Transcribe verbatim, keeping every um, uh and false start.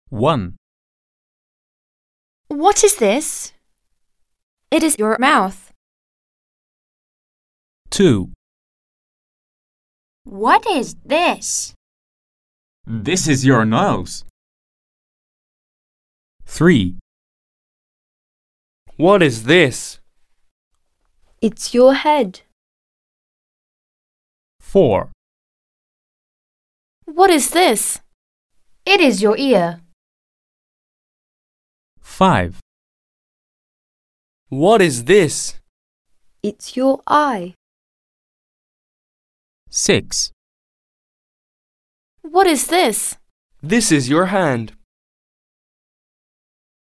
one, What is this? It is your mouth. two, What is this? This is your nose. three, What is this? It's your head. four, What is this? It is your ear. five, What is this? It's your eye. six, What is this? This is your hand.